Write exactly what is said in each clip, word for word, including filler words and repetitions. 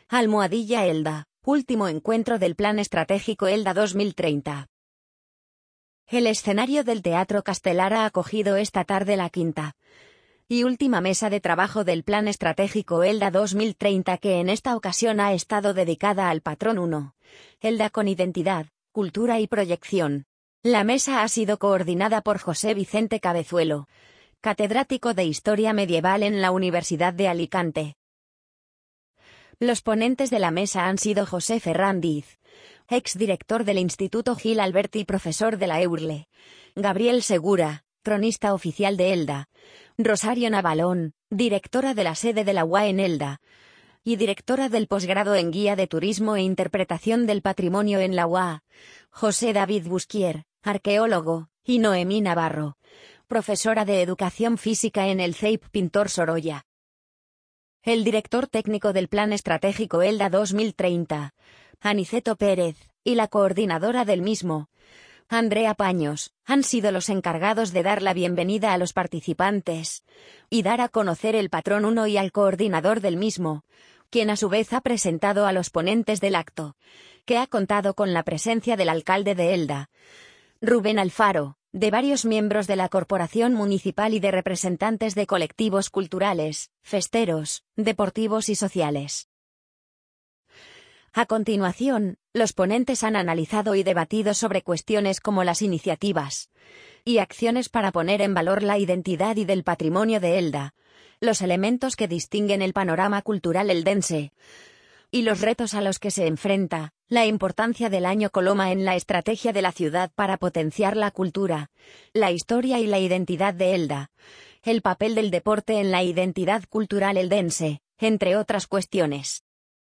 Almohadilla Elda, último encuentro del Plan Estratégico Elda dos mil treinta. El escenario del Teatro Castelar ha acogido esta tarde la quinta y última mesa de trabajo del Plan Estratégico Elda dos mil treinta, que en esta ocasión ha estado dedicada al patrón uno, Elda con identidad, cultura y proyección. La mesa ha sido coordinada por José Vicente Cabezuelo, catedrático de Historia Medieval en la Universidad de Alicante. Los ponentes de la mesa han sido José Ferrandiz, exdirector del Instituto Gil Alberti y profesor de la EURLE, Gabriel Segura, cronista oficial de Elda, Rosario Navalón, directora de la sede de la U A en Elda, y directora del posgrado en Guía de Turismo e Interpretación del Patrimonio en la U A, José David Busquier, arqueólogo, y Noemí Navarro, profesora de Educación Física en el C E I P Pintor Sorolla. El director técnico del Plan Estratégico Elda dos mil treinta, Aniceto Pérez, y la coordinadora del mismo, Andrea Paños, han sido los encargados de dar la bienvenida a los participantes y dar a conocer el patrón uno y al coordinador del mismo, quien a su vez ha presentado a los ponentes del acto, que ha contado con la presencia del alcalde de Elda, Rubén Alfaro, de varios miembros de la corporación municipal y de representantes de colectivos culturales, festeros, deportivos y sociales. A continuación, los ponentes han analizado y debatido sobre cuestiones como las iniciativas y acciones para poner en valor la identidad y del patrimonio de Elda, los elementos que distinguen el panorama cultural eldense y los retos a los que se enfrenta, la importancia del Año Coloma en la estrategia de la ciudad para potenciar la cultura, la historia y la identidad de Elda, el papel del deporte en la identidad cultural eldense, entre otras cuestiones.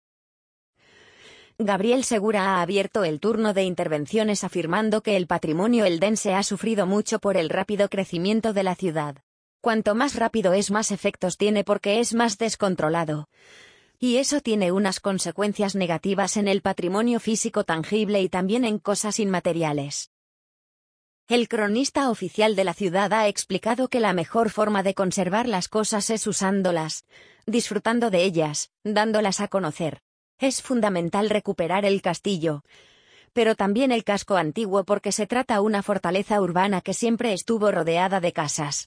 Gabriel Segura ha abierto el turno de intervenciones afirmando que el patrimonio eldense ha sufrido mucho por el rápido crecimiento de la ciudad. Cuanto más rápido es, más efectos tiene porque es más descontrolado. Y eso tiene unas consecuencias negativas en el patrimonio físico tangible y también en cosas inmateriales. El cronista oficial de la ciudad ha explicado que la mejor forma de conservar las cosas es usándolas, disfrutando de ellas, dándolas a conocer. Es fundamental recuperar el castillo, pero también el casco antiguo porque se trata de una fortaleza urbana que siempre estuvo rodeada de casas.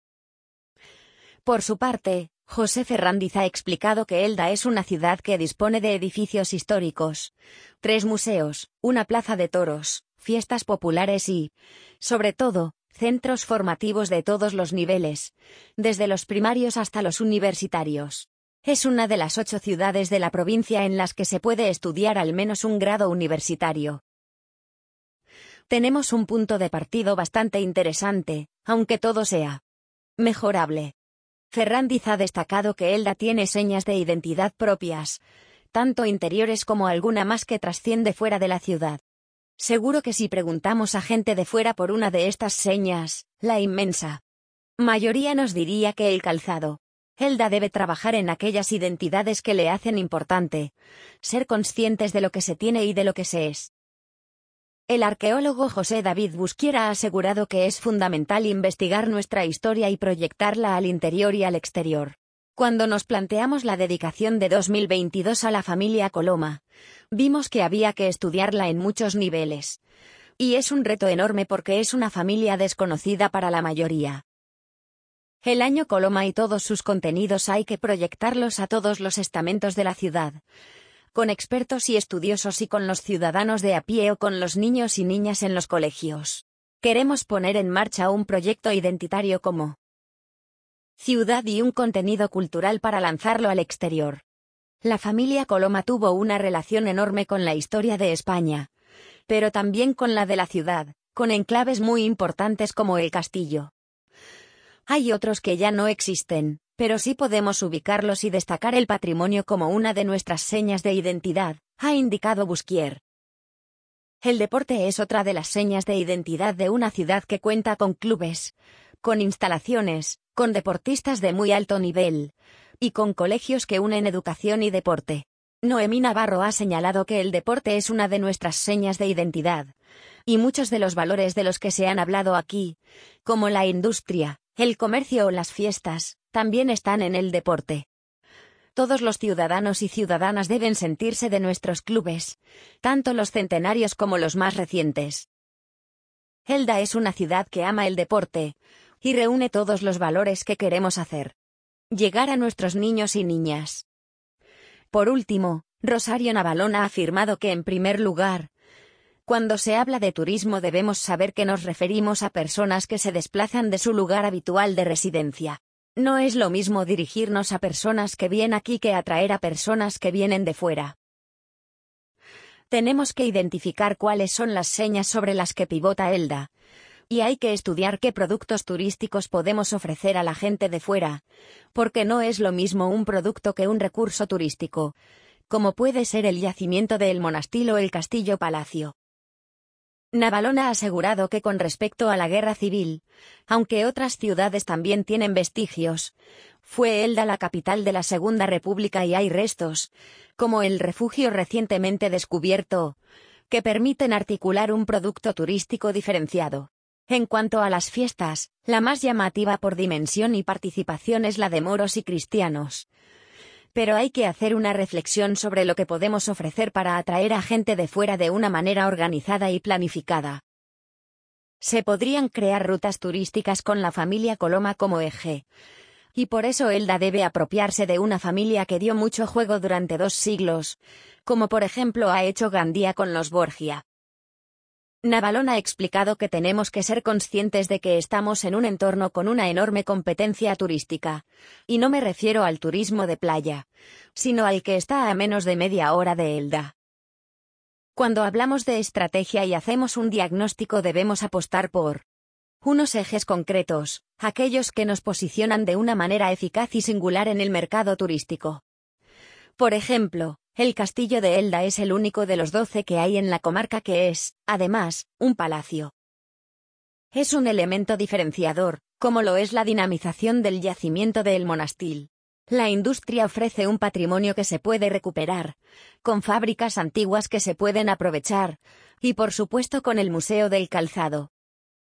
Por su parte, José Ferrandiz ha explicado que Elda es una ciudad que dispone de edificios históricos, tres museos, una plaza de toros, fiestas populares y, sobre todo, centros formativos de todos los niveles, desde los primarios hasta los universitarios. Es una de las ocho ciudades de la provincia en las que se puede estudiar al menos un grado universitario. Tenemos un punto de partida bastante interesante, aunque todo sea mejorable. Ferrandiz ha destacado que Elda tiene señas de identidad propias, tanto interiores como alguna más que trasciende fuera de la ciudad. Seguro que si preguntamos a gente de fuera por una de estas señas, la inmensa mayoría nos diría que el calzado. Elda debe trabajar en aquellas identidades que le hacen importante, ser conscientes de lo que se tiene y de lo que se es. El arqueólogo José David Busquier ha asegurado que es fundamental investigar nuestra historia y proyectarla al interior y al exterior. Cuando nos planteamos la dedicación de dos mil veintidós a la familia Coloma, vimos que había que estudiarla en muchos niveles. Y es un reto enorme porque es una familia desconocida para la mayoría. El Año Coloma y todos sus contenidos hay que proyectarlos a todos los estamentos de la ciudad, con expertos y estudiosos y con los ciudadanos de a pie o con los niños y niñas en los colegios. Queremos poner en marcha un proyecto identitario como ciudad y un contenido cultural para lanzarlo al exterior. La familia Coloma tuvo una relación enorme con la historia de España, pero también con la de la ciudad, con enclaves muy importantes como el castillo. Hay otros que ya no existen, pero sí podemos ubicarlos y destacar el patrimonio como una de nuestras señas de identidad, ha indicado Busquier. El deporte es otra de las señas de identidad de una ciudad que cuenta con clubes, con instalaciones, con deportistas de muy alto nivel, y con colegios que unen educación y deporte. Noemí Navarro ha señalado que el deporte es una de nuestras señas de identidad, y muchos de los valores de los que se han hablado aquí, como la industria, el comercio o las fiestas, también están en el deporte. Todos los ciudadanos y ciudadanas deben sentirse de nuestros clubes, tanto los centenarios como los más recientes. Elda es una ciudad que ama el deporte y reúne todos los valores que queremos hacer llegar a nuestros niños y niñas. Por último, Rosario Navalón ha afirmado que, en primer lugar, cuando se habla de turismo debemos saber que nos referimos a personas que se desplazan de su lugar habitual de residencia. No es lo mismo dirigirnos a personas que vienen aquí que atraer a personas que vienen de fuera. Tenemos que identificar cuáles son las señas sobre las que pivota Elda, y hay que estudiar qué productos turísticos podemos ofrecer a la gente de fuera, porque no es lo mismo un producto que un recurso turístico, como puede ser el yacimiento de El Monastil o el Castillo Palacio. Navalón ha asegurado que con respecto a la guerra civil, aunque otras ciudades también tienen vestigios, fue Elda la capital de la Segunda República y hay restos, como el refugio recientemente descubierto, que permiten articular un producto turístico diferenciado. En cuanto a las fiestas, la más llamativa por dimensión y participación es la de moros y cristianos. Pero hay que hacer una reflexión sobre lo que podemos ofrecer para atraer a gente de fuera de una manera organizada y planificada. Se podrían crear rutas turísticas con la familia Coloma como eje. Y por eso Elda debe apropiarse de una familia que dio mucho juego durante dos siglos, como por ejemplo ha hecho Gandía con los Borgia. Navalón ha explicado que tenemos que ser conscientes de que estamos en un entorno con una enorme competencia turística, y no me refiero al turismo de playa, sino al que está a menos de media hora de Elda. Cuando hablamos de estrategia y hacemos un diagnóstico debemos apostar por unos ejes concretos, aquellos que nos posicionan de una manera eficaz y singular en el mercado turístico. Por ejemplo, el castillo de Elda es el único de los doce que hay en la comarca que es, además, un palacio. Es un elemento diferenciador, como lo es la dinamización del yacimiento de El Monastil. La industria ofrece un patrimonio que se puede recuperar, con fábricas antiguas que se pueden aprovechar, y por supuesto con el Museo del Calzado.